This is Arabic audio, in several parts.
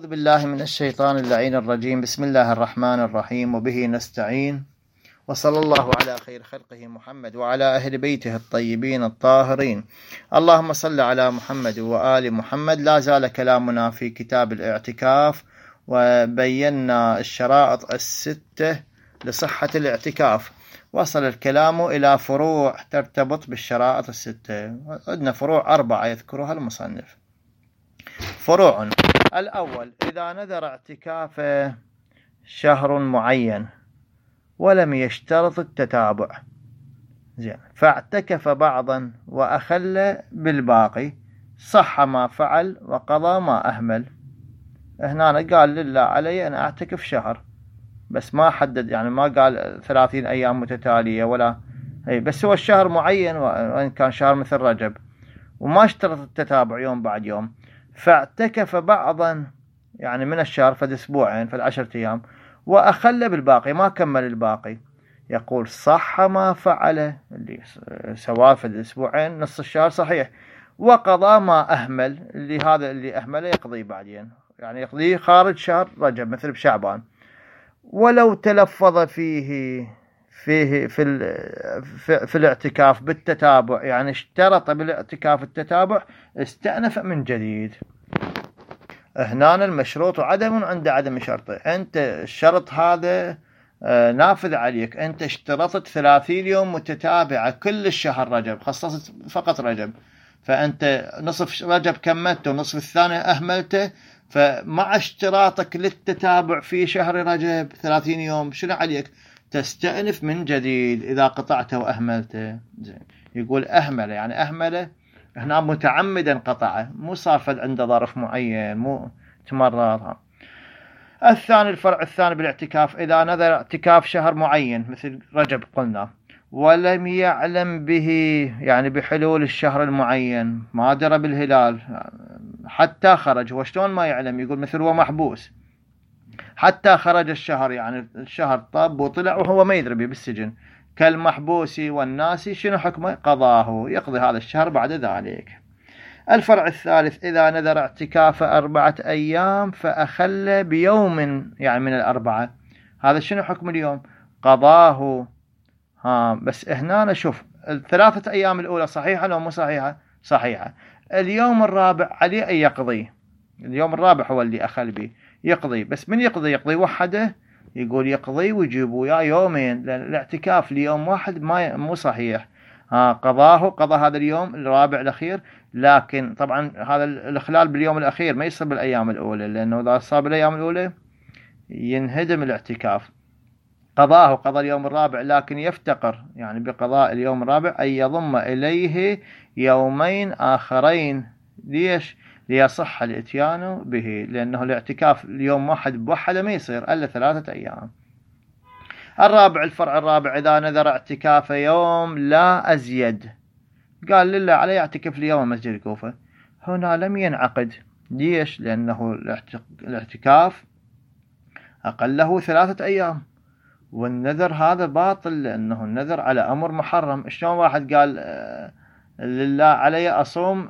أعوذ بالله من الشيطان اللعين الرجيم. بسم الله الرحمن الرحيم، وبه نستعين، وصلى الله على خير خلقه محمد وعلى أهل بيته الطيبين الطاهرين. اللهم صل على محمد وآل محمد. لا زال كلامنا في كتاب الاعتكاف، وبينا الشرائط الستة لصحة الاعتكاف. وصل الكلام إلى فروع ترتبط بالشرائط الستة. عندنا فروع 4 يذكرها المصنف. فروع: الأول، إذا نذر اعتكاف شهر معين ولم يشترط التتابع، فاعتكف بعضا وأخل بالباقي، صح ما فعل وقضى ما أهمل. هنا قال لله علي أن أعتكف شهر، بس ما حدد، يعني ما قال 30 أيام متتالية ولا بس هو الشهر معين، وإن كان شهر مثل رجب، وما اشترط التتابع يوم بعد يوم. فاعتكف بعضا يعني من الشهر فد أسبوعين فد 10 أيام، وأخل بالباقي ما كمل الباقي، يقول صح ما فعله، اللي سواء فد أسبوعين نص الشهر صحيح، وقضى ما أهمل، اللي هذا اللي أهمله يقضي بعدين، يعني يقضيه خارج شهر رجب مثل بشعبان. ولو تلفظ فيه في الاعتكاف بالتتابع، يعني اشترط بالاعتكاف التتابع، استأنف من جديد. هنا المشروط عدم عند عدم شرطه. انت الشرط هذا نافذ عليك، انت اشترطت 30 يوم متتابعة كل الشهر رجب، خصصت فقط رجب، فانت نصف رجب كملته ونصف الثاني اهملته، فمع اشتراطك للتتابع في شهر رجب 30 يوم شنو عليك؟ تستأنف من جديد إذا قطعته وأهملته. يقول أهمل، يعني أهمله هنا متعمدا قطعه، مو صار عنده ظرف معين، مو تمرر. الثاني، الفرع الثاني بالاعتكاف: إذا نذر اعتكاف شهر معين مثل رجب قلنا، ولم يعلم به، يعني بحلول الشهر المعين، ما درى بالهلال حتى خرج. وشلون ما يعلم؟ يقول مثل هو محبوس حتى خرج الشهر، يعني الشهر طاب وطلع وهو ما يدري بالسجن، كالمحبوس والناس، شنو حكمه؟ قضاه، يقضي هذا الشهر بعد ذلك. الفرع الثالث: إذا نذر اعتكاف 4 أيام فأخل بيوم، يعني من ال4، هذا شنو حكم اليوم؟ قضاه. بس هنا نشوف 3 أيام الأولى صحيحة لو مو صحيحة؟ صحيحة. اليوم الرابع عليه أن يقضي، اليوم الرابع هو اللي أخل به، يقضي. بس من يقضي وحده؟ يقول يقضي ويجيب وياه يومين، لأن الاعتكاف ليوم واحد مو صحيح. قضاه، قضى هذا اليوم الرابع الأخير، لكن طبعا هذا الإخلال باليوم الأخير ما يصير بالأيام الأولى، لأنه إذا صار بالأيام الأولى ينهدم الاعتكاف. قضاه، قضى اليوم الرابع، لكن يفتقر يعني بقضاء اليوم الرابع أن يضم إليه يومين آخرين. ليش؟ ليصح الاتيان به، لأنه الاعتكاف اليوم واحد بوحده ما يصير إلا 3 أيام. الرابع، الفرع الرابع: إذا نذر اعتكاف يوم لا أزيد، قال لله علي اعتكف اليوم مسجد الكوفة، هنا لم ينعقد. ليش؟ لأنه الاعتكاف أقله 3 أيام، والنذر هذا باطل، لأنه النذر على أمر محرم. شلون واحد قال لله علي أصوم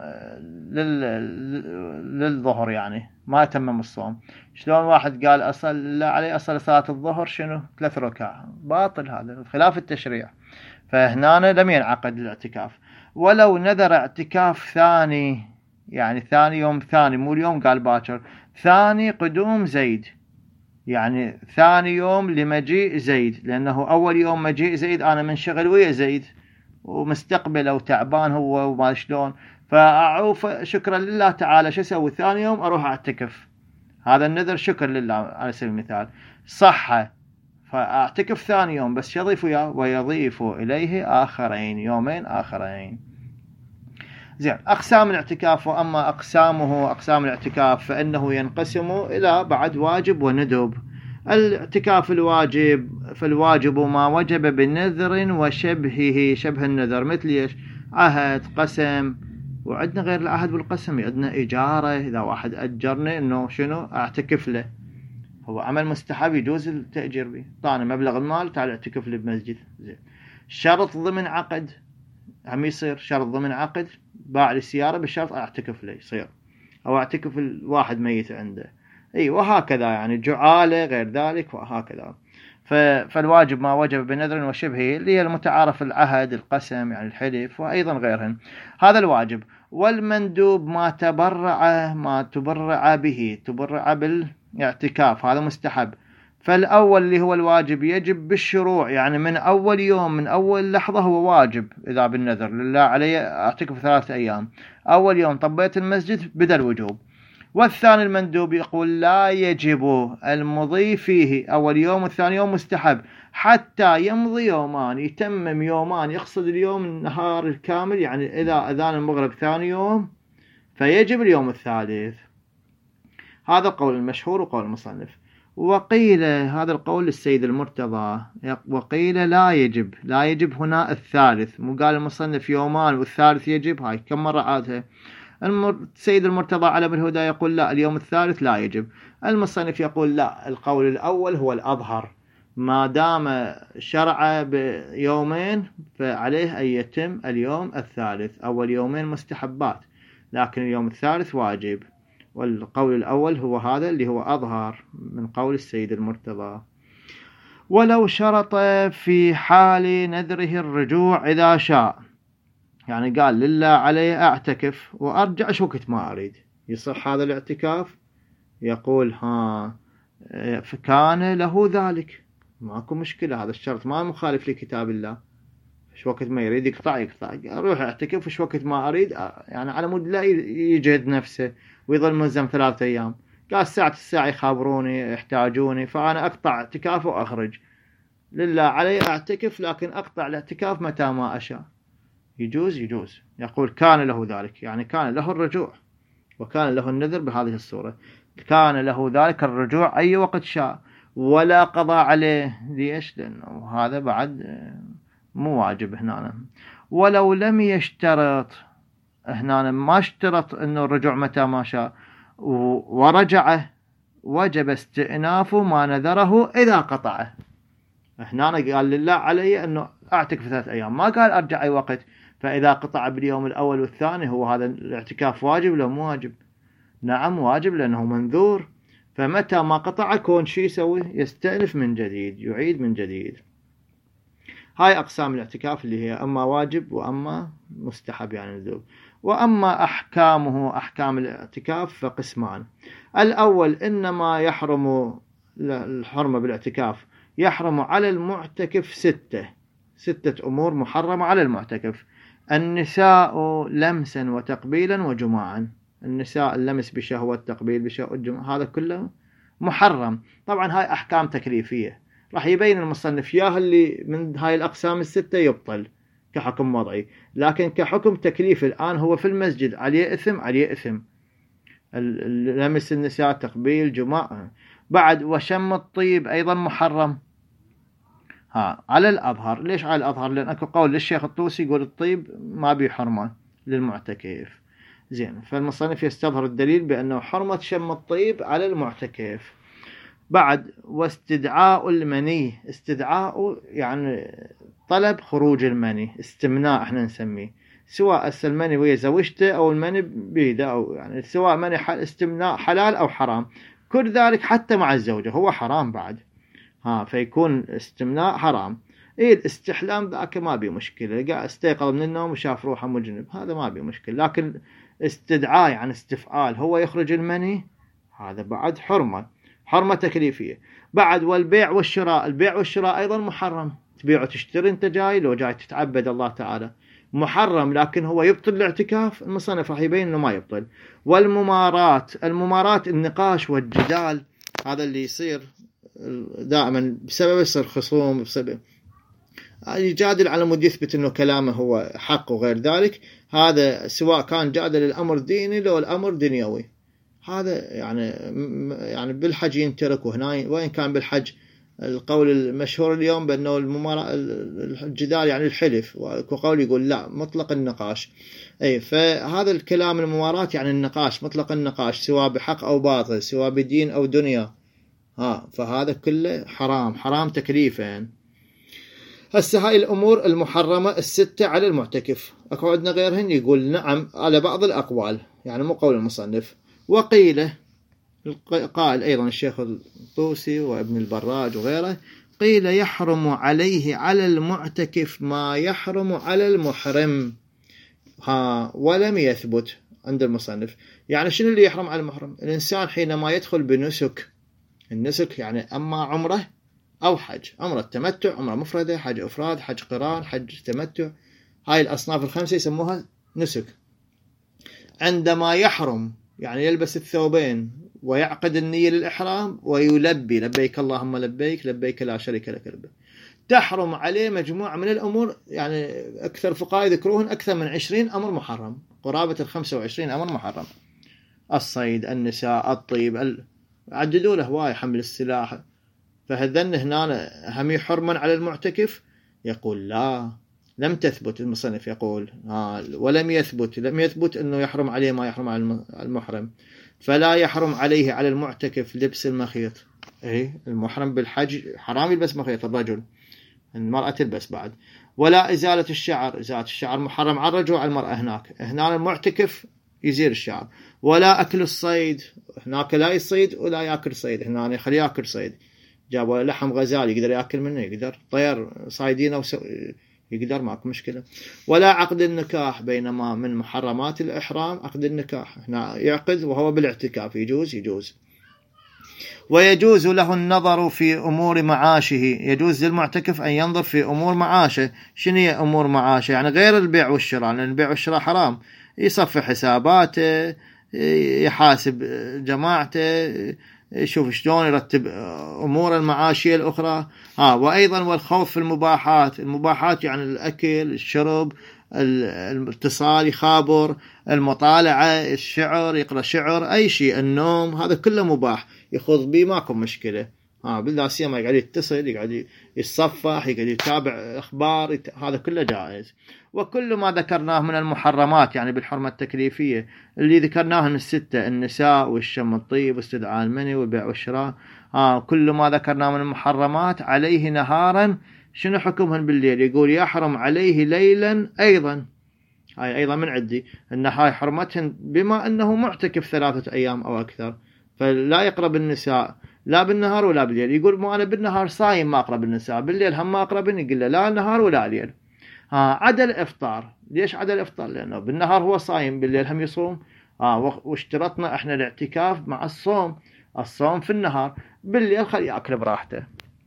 للظهر، يعني ما تمم الصوم؟ شلون واحد قال أصل لله علي أصل صلاة الظهر شنو 3 ركع؟ باطل، هذا خلاف التشريع. فهنا لم ينعقد الاعتكاف. ولو نذر اعتكاف ثاني، يعني ثاني يوم ثاني، مو اليوم قال باكر، ثاني قدوم زيد، يعني ثاني يوم لمجيء زيد، لأنه أول يوم مجيء زيد أنا منشغل ويا زيد ومستقبله وتعبان هو وما شلون، فأعوف شكرا لله تعالى، شو أسوي؟ ثاني يوم أروح أعتكف، هذا النذر شكر لله على سبيل المثال، صح، فأعتكف ثاني يوم، بس يضيف ويضيف إليه آخرين، يومين آخرين. زين، أقسام الاعتكاف. وأما أقسام الاعتكاف فإنه ينقسم إلى بعد واجب وندب. الاعتكاف الواجب: فالواجب ما وجب بنذر وشبهه، شبه النذر، مثل ايش؟ عهد، قسم، وعندنا غير العهد والقسم، عندنا إجارة، إذا واحد أجرني إنه شنو أعتكف له، هو عمل مستحب يجوز التأجير به، طاني مبلغ المال تعال اعتكف لي بمسجد. زين. شرط ضمن عقد، هم يصير شرط ضمن عقد، باع لي السيارة بالشرط اعتكف لي، يصير، او اعتكف الواحد ميت عنده. وهكذا يعني جعالة غير ذلك وهكذا. فالواجب ما وجب بنذر وشبهه اللي هي المتعارف العهد القسم يعني الحلف وأيضا غيرهن، هذا الواجب. والمندوب ما تبرع به، تبرع بالاعتكاف، هذا مستحب. فالأول اللي هو الواجب يجب بالشروع، يعني من أول يوم من أول لحظة هو واجب إذا بالنذر لله علي أعتكف 3 أيام، أول يوم طبيت المسجد بدأ الوجوب. والثاني المندوب يقول لا يجب المضي فيه أول يوم والثاني يوم مستحب حتى يمضي يومان، يتمم يومان، يقصد اليوم النهار الكامل، يعني إذا أذان المغرب ثاني يوم فيجب اليوم الثالث. هذا قول المشهور وقول المصنف. وقيل هذا القول للسيد المرتضى، وقيل لا يجب هنا الثالث، مو قال المصنف يومان والثالث يجب، هاي كم مرة عادها. السيد المرتضى علم الهدى يقول لا اليوم الثالث لا يجب. المصنف يقول لا، القول الأول هو الأظهر، ما دام شرع بيومين فعليه أن يتم اليوم الثالث، أول يومين مستحبات لكن اليوم الثالث واجب. والقول الأول هو هذا اللي هو أظهر من قول السيد المرتضى. ولو شرط في حال نذره الرجوع إذا شاء، يعني قال لله علي أعتكف وأرجع وقت ما أريد، يصح هذا الاعتكاف؟ يقول فكان له ذلك، ماكو مشكلة، هذا الشرط ما مخالف لكتاب الله، إيش وقت ما يريد يقطع أروح أعتكف إيش وقت ما أريد، يعني على مود لا يجهد نفسه ويظل ملزم 3 أيام. قال الساعة يخابروني يحتاجوني فأنا أقطع اعتكاف وأخرج، لله علي أعتكف لكن أقطع الاعتكاف متى ما أشاء، يجوز. يقول كان له ذلك، يعني كان له الرجوع وكان له النذر بهذه الصورة، كان له ذلك الرجوع أي وقت شاء ولا قضاء عليه. ليش؟ لأنه هذا بعد مو واجب هنا. ولو لم يشترط، هنا ما اشترط أنه الرجوع متى ما شاء ورجعه، وجب استئناف ما نذره إذا قطعه. هنا قال لله علي أنه أعتكف 3 أيام، ما قال أرجع أي وقت. فإذا قطع باليوم الأول والثاني هو هذا الاعتكاف واجب لو مو واجب؟ نعم واجب لأنه منذور. فمتى ما قطع كون شي يسوي؟ يستأنف من جديد، يعيد من جديد. هاي أقسام الاعتكاف اللي هي أما واجب وأما مستحب يعني ندوب. وأما أحكامه، أحكام الاعتكاف فقسمان. الأول إنما يحرم الحرمة بالاعتكاف، يحرم على المعتكف 6 أمور محرمة على المعتكف. النساء لمسا وتقبيلا وجماعا، النساء اللمس بشهوة، التقبيل بشهوة، الجماع، هذا كله محرم. طبعا هاي أحكام تكليفية، راح يبين المصنف ياها اللي من هاي الأقسام ال6 يبطل كحكم وضعي، لكن كحكم تكليف الآن هو في المسجد عليه إثم، لمس النساء، تقبيل، جماع. بعد وشم الطيب أيضا محرم على الأظهر. ليش على الأظهر؟ لأن أكو قول للشيخ الطوسي يقول الطيب ما بيه حرمة للمعتكف. زين، فالمصنف يستظهر الدليل بأنه حرمة شم الطيب على المعتكف. بعد واستدعاء المني، استدعاء يعني طلب خروج المني، استمناء احنا نسميه، سواء المني ويا زوجته أو المني بيده، أو يعني سواء مني استمناء حلال أو حرام، كل ذلك حتى مع الزوجة هو حرام بعد، فيكون استمناء حرام. الاستحلام ذاك ما بي مشكلة، قاعد استيقظ من النوم وشاف روحه مجنب، هذا ما بي مشكلة. لكن استدعاء يعني استفعال هو يخرج المني، هذا بعد حرمة تكليفية. بعد والبيع والشراء، البيع والشراء أيضا محرم، تبيع وتشتري، انت جاي لو جاي تتعبد الله تعالى محرم، لكن هو يبطل الاعتكاف. المصنف راح يبين انه ما يبطل. الممارات النقاش والجدال، هذا اللي يصير دائما بسبب يصير خصوم، بسبب يجادل على مود يثبت انه كلامه هو حق وغير ذلك، هذا سواء كان جادل الامر ديني لو الامر دنيوي، هذا يعني بالحج ينترك. وهنا وين كان بالحج القول المشهور اليوم بأنه الجدال يعني الحلف، وقول يقول لا مطلق النقاش. فهذا الكلام الممارات يعني النقاش، مطلق النقاش، سواء بحق أو باطل، سواء بدين أو دنيا، فهذا كله حرام تكليفا. هسه هاي الأمور المحرمة 6 على المعتكف. أكو عندنا غيرهن يقول نعم على بعض الأقوال، يعني مو قول المصنف. وقيل قال أيضا الشيخ الطوسي وابن البراج وغيره، قيل يحرم عليه على المعتكف ما يحرم على المحرم، ولم يثبت عند المصنف. يعني شنو اللي يحرم على المحرم؟ الإنسان حينما يدخل بنسك، النسك يعني أما عمره أو حج، عمره التمتع، عمره مفردة، حج إفراد، حج قران، حج تمتع، هاي الأصناف الخمسة يسموها نسك. عندما يحرم يعني يلبس الثوبين ويعقد النية للإحرام ويلبي لبيك اللهم لبيك لبيك لا شريك لك لبيك، تحرم عليه مجموعة من الأمور، يعني أكثر الفقهاء يذكروهن أكثر من 20 أمر محرم، قرابة 25 أمر محرم: الصيد، النساء، الطيب، عددوا له هواي، حمل السلاح. فهذن هنا هم يحرمن على المعتكف؟ يقول لا، لم تثبت. المصنف يقول ولم يثبت أنه يحرم عليه ما يحرم على المحرم، فلا يحرم عليه على المعتكف لبس المخيط. المحرم بالحج حرام يلبس مخيط الرجل، المرأة تلبس بعد. ولا إزالة الشعر، إزالة الشعر محرم على الرجل وعلى المرأة. هنا المعتكف يزيل الشعر. ولا أكل الصيد، هناك لا يصيد ولا يأكل صيد، هنا يخليه يأكل صيد، جابوا لحم غزال يقدر يأكل منه، يقدر طير صايدين يقدر، ماكو مشكلة. ولا عقد النكاح، بينما من محرمات الإحرام عقد النكاح، هنا يعقد وهو بالاعتكاف، يجوز. ويجوز له النظر في أمور معاشه، يجوز للمعتكف أن ينظر في أمور معاشه. شنو هي أمور معاشه؟ يعني غير البيع والشراء، لأن البيع والشراء حرام، يصفي حساباته، يحاسب جماعته، يشوف شلون يرتب أمور المعاشية الأخرى. وأيضا والخوف في المباحات يعني الأكل، الشرب، الاتصال، يخابر، المطالعة، الشعر، يقرأ شعر، أي شيء، النوم، هذا كله مباح يخوض به، ماكو مشكلة. بالله سيما يقعد يتصل، يقعد يتصفح، يقعد يتابع أخبار، هذا كله جائز. وكل ما ذكرناه من المحرمات يعني بالحرمة التكليفية اللي ذكرناهن الستة: النساء والشم الطيب واستدعاء المني والبيع والشراء، كل ما ذكرناه من المحرمات عليه نهارا شنو حكمهن بالليل؟ يقول يحرم عليه ليلا أيضا، هاي أيضا من عندي أن هاي حرمتهن بما أنه معتكف 3 أيام أو أكثر، فلا يقرب النساء لا بالنهار ولا بالليل. يقول مو أنا بالنهار صايم ما أقرب النساء، بالليل هم ما أقربن، يقول له لا نهار ولا ليل. عدا الإفطار. ليش عدا الإفطار؟ لأنه بالنهار هو صايم، بالليل هم يصوم. واشترطنا احنا الاعتكاف مع الصوم في النهار، بالليل خلي يأكل براحته.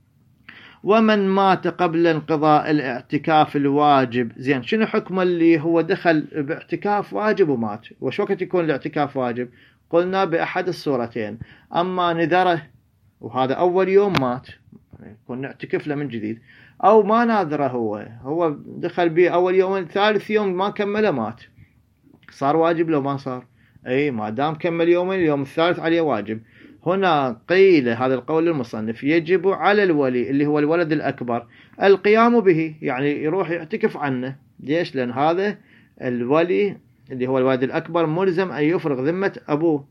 ومن مات قبل انقضاء الاعتكاف الواجب، زين شنو حكم اللي هو دخل باعتكاف واجب ومات؟ وش وقت يكون الاعتكاف واجب؟ قلنا بأحد الصورتين: أما نذره وهذا أول يوم مات، يكون نعتكف له من جديد، أو ما ناذره، هو دخل به أول يوم، ثالث يوم ما كمله مات، صار واجب لو ما صار؟ ما دام كمل يومين، اليوم الثالث عليه واجب. هنا قيل هذا القول للمصنف: يجب على الولي اللي هو الولد الأكبر القيام به، يعني يروح يعتكف عنه. ليش؟ لأن هذا الولي اللي هو الولد الأكبر ملزم أن يفرغ ذمة أبوه،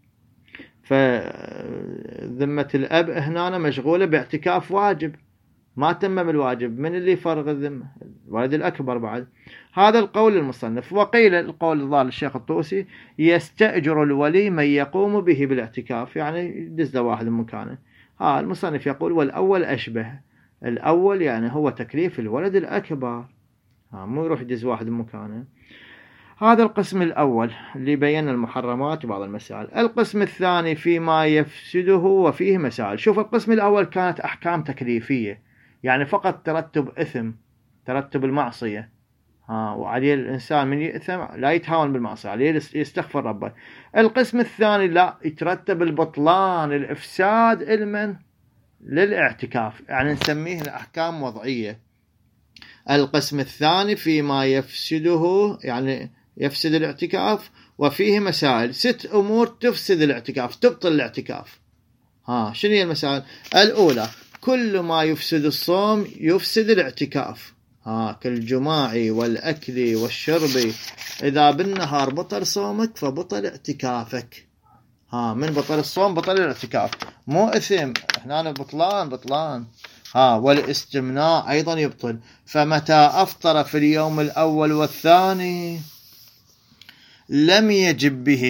فذمة الأب هنا مشغولة باعتكاف واجب، ما تمم الواجب، من اللي فرغ الذمة؟ الولد الأكبر بعد. هذا القول المصنف. وقيل القول الضال الشيخ الطوسي: يستأجر الولي من يقوم به بالاعتكاف، يعني يدز له واحد من مكانه. المصنف يقول والأول أشبه، الأول يعني هو تكليف الولد الأكبر، مو يروح يدز واحد من مكانه. هذا القسم الأول اللي بين المحرمات وبعض المسائل. القسم الثاني فيما يفسده وفيه مسائل. شوف، القسم الأول كانت أحكام تكليفية، يعني فقط ترتب إثم، ترتب المعصية، وعليه الإنسان من يأثم لا يتهاون بالمعصية، عليه يستغفر ربه. القسم الثاني لا، يترتب البطلان، الإفساد، للاعتكاف، يعني نسميه الأحكام وضعية. القسم الثاني فيما يفسده، يعني يفسد الاعتكاف وفيه مسائل، 6 أمور تفسد الاعتكاف، تبطل الاعتكاف. شنو هي المسائل؟ الأولى: كل ما يفسد الصوم يفسد الاعتكاف، كالجماع والأكل والشرب. إذا بالنهار بطل صومك فبطل اعتكافك. من بطل الصوم بطل الاعتكاف، مو إثم، هنا بطلان. والاستمناء أيضا يبطل. فمتى أفطر في اليوم الأول والثاني لم يجب به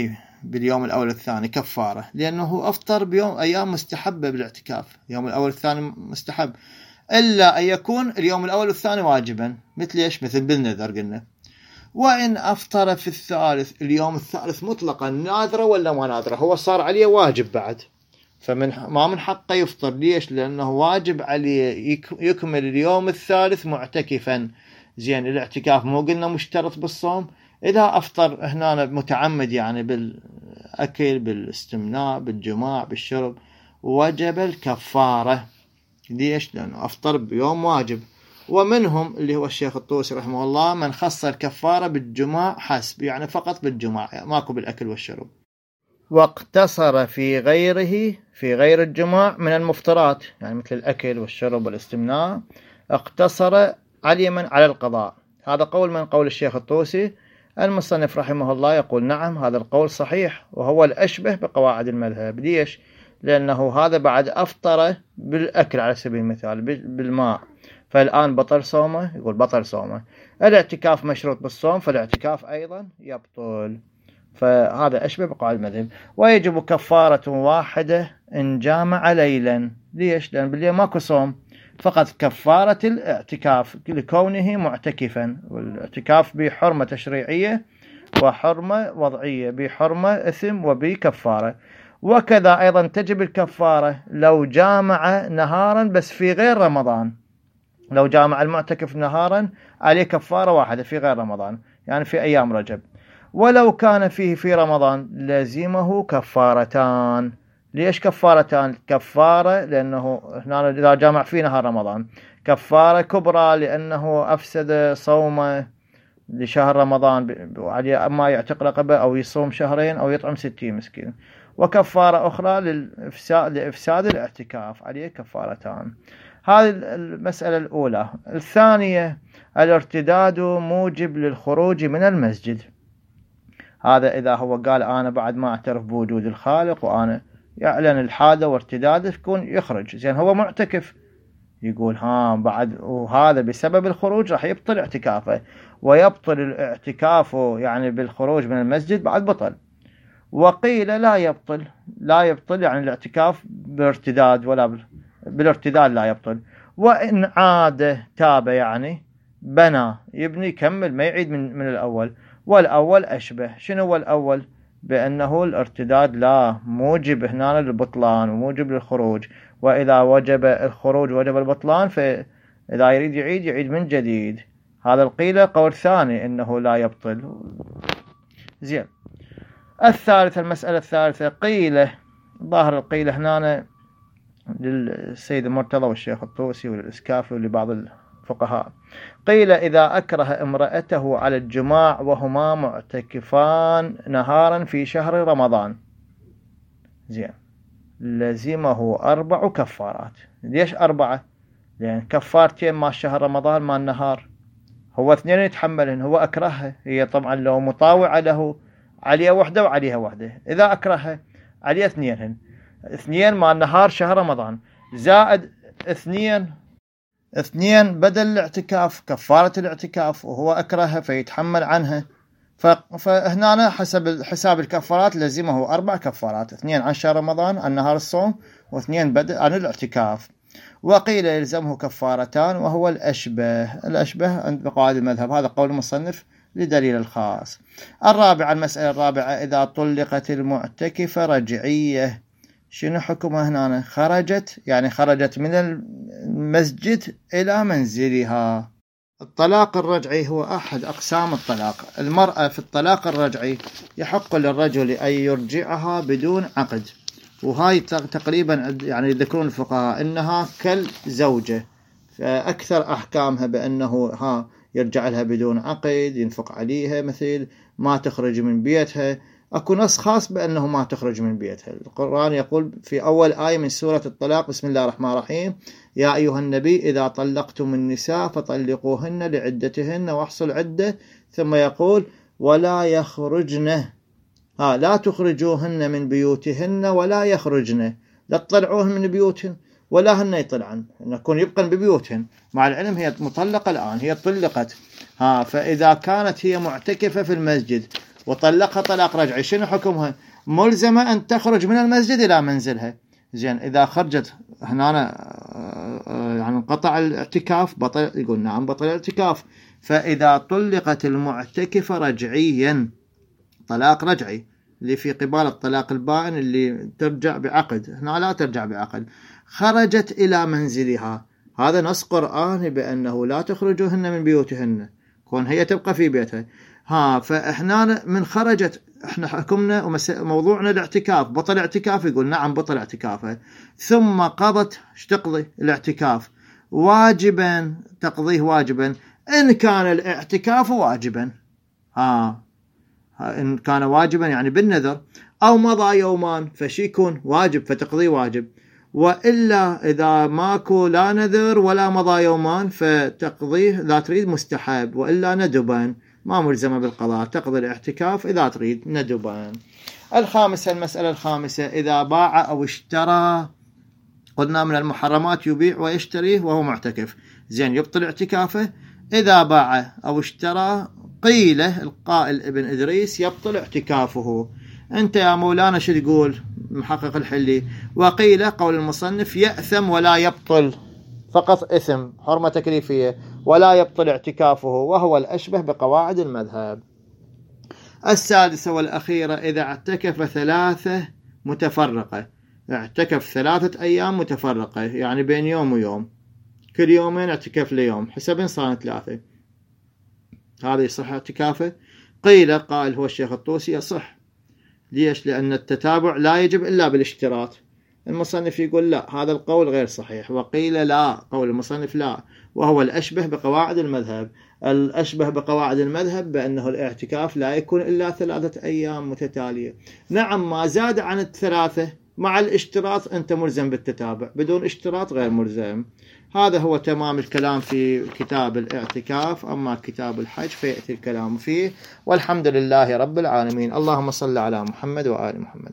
باليوم الأول والثاني كفارة، لأنه أفطر أيام مستحبة بالاعتكاف، اليوم الأول والثاني مستحب، إلا أن يكون اليوم الأول والثاني واجبا، مثل إيش؟ مثل بالنذر قلنا. وإن أفطر في الثالث، اليوم الثالث مطلقا ناذرة ولا ما ناذرة، هو صار عليه واجب بعد، ما من حقه يفطر. ليش؟ لأنه واجب عليه يكمل اليوم الثالث معتكفا. زين، الاعتكاف مو قلنا مشترط بالصوم؟ إذا أفطر هنا متعمد يعني بالأكل، بالاستمناء، بالجماع، بالشرب، وجب الكفارة. ليش؟ لأنه أفطر بيوم واجب. ومنهم اللي هو الشيخ الطوسي رحمه الله من خص الكفارة بالجماع حسب، يعني فقط بالجماع، يعني ماكو بالأكل والشرب. واقتصر في غير الجماع من المفطرات، يعني مثل الأكل والشرب والاستمناء، اقتصر علما على القضاء. هذا قول من قول الشيخ الطوسي. المصنف رحمه الله يقول نعم، هذا القول صحيح، وهو الأشبه بقواعد المذهب. ليش؟ لأنه هذا بعد أفطر بالأكل على سبيل المثال بالماء، فالآن بطل صومه، يقول بطل صومه. الاعتكاف مشروط بالصوم، فالاعتكاف أيضا يبطل، فهذا أشبه بقواعد المذهب. ويجب كفارة واحدة إن جامع ليلا. ليش؟ لأن بالليل ماكو صوم، فقط كفارة الاعتكاف لكونه معتكفا، والاعتكاف بحرمة تشريعية وحرمة وضعية، بحرمة إثم وبكفارة. وكذا أيضا تجب الكفارة لو جامع نهارا بس في غير رمضان. لو جامع المعتكف نهارا عليه كفارة واحدة في غير رمضان، يعني في أيام رجب. ولو كان فيه في رمضان لزمه كفارتان. ليش كفارتان؟ كفارة لأنه هنا إذا جامع في نهار رمضان، كفارة كبرى لأنه أفسد صومه لشهر رمضان، أما يعتق رقبة أو يصوم شهرين أو يطعم 60 مسكين. وكفارة أخرى لإفساد الاعتكاف، عليه كفارتان. هذه المسألة الأولى. الثانية، الارتداد موجب للخروج من المسجد. هذا إذا هو قال أنا بعد ما أعترف بوجود الخالق وأنا يعلن الحادة وارتداده، يكون يخرج. زين، هو معتكف، يقول بعد، وهذا بسبب الخروج راح يبطل اعتكافه، ويبطل الاعتكاف يعني بالخروج من المسجد بعد بطل. وقيل لا يبطل يعني الاعتكاف بارتداد، ولا بالارتداد لا يبطل. وإن عاد تاب، يعني بنى، يبني، يكمل، ما يعيد من الأول. والأول أشبه. شنو هو الأول؟ بأنه الارتداد لا موجب هنا للبطلان وموجب للخروج، وإذا وجب الخروج وجب البطلان، فإذا يريد يعيد من جديد. هذا القيل قول ثاني إنه لا يبطل. زين. الثالثة، المسألة الثالثة، قيل، ظاهر القيل هنا للسيد المرتضى والشيخ الطوسي والإسكافي ولبعض الفقهاء. قيل إذا أكره امرأته على الجماع وهما معتكفان نهارا في شهر رمضان، زين، لزمه 4 كفارات. ليش 4؟ لأن كفارتين مع شهر رمضان مع النهار، هو 2 يتحملهن، هو أكرهها، هي طبعا لو مطاوعة له عليها وحدة وعليها وحدة، إذا أكرهها عليها 2 مع النهار شهر رمضان، زائد 2 بدل الاعتكاف، كفارة الاعتكاف، وهو أكرهها فيتحمل عنها. فهنا حساب الكفارات لزمه 4 كفارات، 2 عن شهر رمضان عن نهار الصوم، و2 بدل عن الاعتكاف. وقيل يلزمه كفارتان، وهو الأشبه عند قواعد المذهب. هذا قول المصنف لدليل الخاص. المسألة الرابعة، إذا طلقت المعتكفة رجعية، شنو حكمها هنا؟ خرجت من المسجد إلى منزلها. الطلاق الرجعي هو أحد أقسام الطلاق. المرأة في الطلاق الرجعي يحق للرجل أن يرجعها بدون عقد، وهاي تقريبا يعني يذكرون الفقهاء إنها كالزوجة، فأكثر أحكامها بأنه يرجع لها بدون عقد، ينفق عليها، مثل ما تخرج من بيتها. أكو نص خاص بأنه ما تخرج من بيتها. القرآن يقول في أول آية من سورة الطلاق: بسم الله الرحمن الرحيم، يا أيها النبي إذا طلقتم النساء فطلقوهن لعدتهن واحصوا العدة. ثم يقول: ولا يخرجن، لا تخرجوهن من بيوتهن ولا يخرجن، لا تطلعوهن من بيوتهن ولا هن يطلعن، نكون يبقن ببيوتهن، مع العلم هي مطلقة الآن، هي طلقت. فإذا كانت هي معتكفة في المسجد وطلقها طلاق رجعي، شنو حكمها؟ ملزمة أن تخرج من المسجد إلى منزلها. زين إذا خرجت هنا يعني انقطع الاعتكاف، بطل؟ يقول نعم بطل الاعتكاف. فإذا طلقت المعتكفة رجعيا، طلاق رجعي اللي في قبال الطلاق البائن اللي ترجع بعقد، هنا لا ترجع بعقد، خرجت إلى منزلها، هذا نص قرآني بأنه لا تخرجوهن من بيوتهن، كون هي تبقى في بيتها. فإحنا من خرجت، احنا حكمنا وموضوعنا الاعتكاف، بطل اعتكاف؟ يقول نعم بطل اعتكافه. ثم قضت، ايش تقضي الاعتكاف؟ واجبا، تقضيه واجبا إن كان الاعتكاف واجبا، إن كان واجبا يعني بالنذر، أو مضى يومان فشي يكون واجب فتقضيه واجب، وإلا إذا ماكو لا نذر ولا مضى يومان فتقضيه إذا تريد مستحب، وإلا ندبا، ما ملزمة بالقضاء، تقضي الاعتكاف إذا تريد ندبا. الخامسة، المسألة الخامسة، إذا باع أو اشترى، قلنا من المحرمات يبيع ويشتريه وهو معتكف، زين يبطل اعتكافه. إذا باع أو اشترى قيل، القائل ابن إدريس، يبطل اعتكافه. أنت يا مولانا شو تقول محقق الحلي؟ وقيل قول المصنف يأثم ولا يبطل، فقط إثم، حرمة تكليفية، ولا يبطل اعتكافه، وهو الأشبه بقواعد المذهب. السادسة والأخيرة، إذا اعتكف 3 متفرقة، اعتكف 3 أيام متفرقة، يعني بين يوم ويوم، كل يومين اعتكف ليوم، حسب صار 3، هذا يصح اعتكافه؟ قيل، قال هو الشيخ الطوسي، يصح. ليش؟ لأن التتابع لا يجب إلا بالاشتراط. المصنف يقول لا، هذا القول غير صحيح. وقيل لا، قول المصنف لا، وهو الأشبه بقواعد المذهب. الأشبه بقواعد المذهب بأنه الاعتكاف لا يكون إلا 3 أيام متتالية. نعم، ما زاد عن 3 مع الاشتراط أنت ملزم بالتتابع، بدون اشتراط غير ملزم. هذا هو تمام الكلام في كتاب الاعتكاف. أما كتاب الحج فيأتي الكلام فيه. والحمد لله رب العالمين. اللهم صل على محمد وآل محمد.